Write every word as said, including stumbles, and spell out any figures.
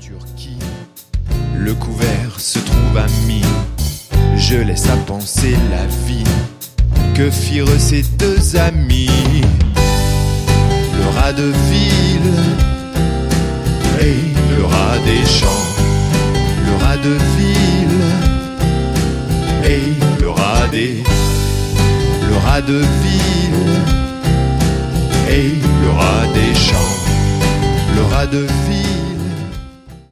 sur qui le couvert se trouve ami. Je laisse à penser la vie. Que firent ces deux amis? Le rat de ville et le rat des champs. Le rat de ville et le rat des... Le rat de ville et le rat des champs. Le rat de ville